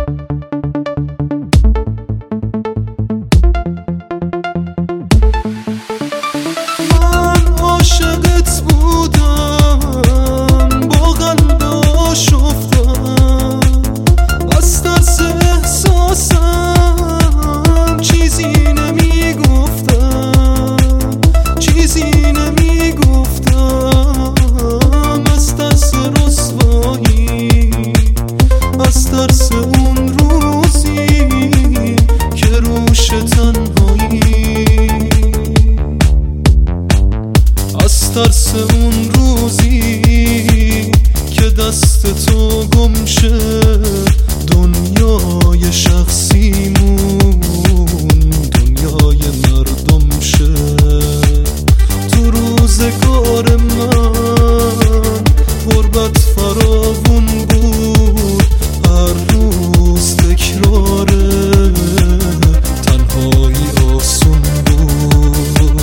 ترس اون روزی که دست تو گم شه، دنیای شخصیمون دنیای مردم شه. تو روزگار من غربت فراوون بود، هر روز تکراره، تنهایی آسون بود.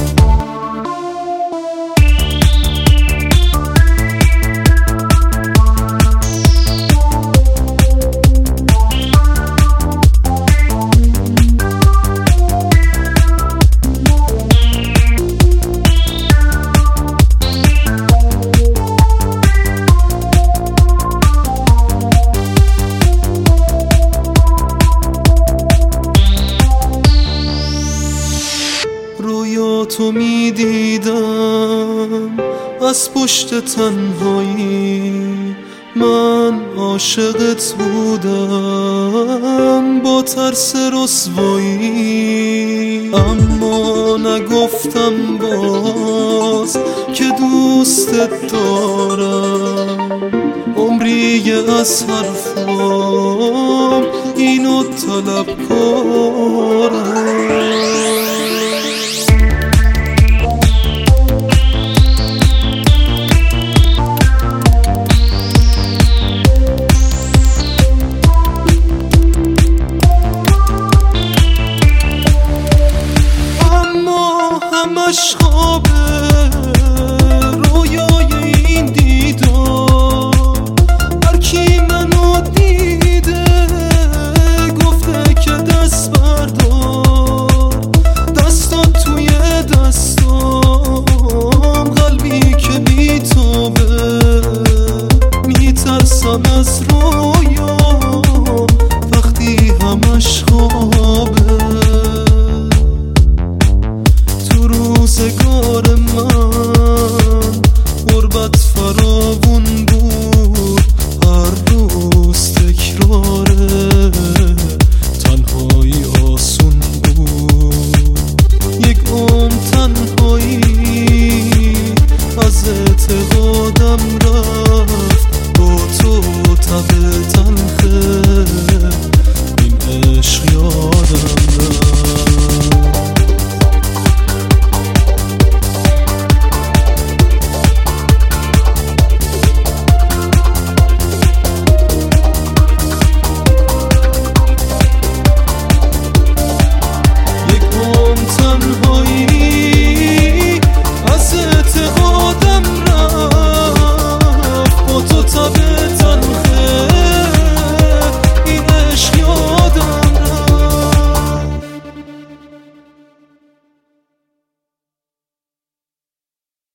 رویاتو میدیدم از پشت تنهایی، من عاشقت بودم با ترس رسوایی، اما نگفتم باز که دوستت دارم. عمری از حرفام اینو طلب کارم.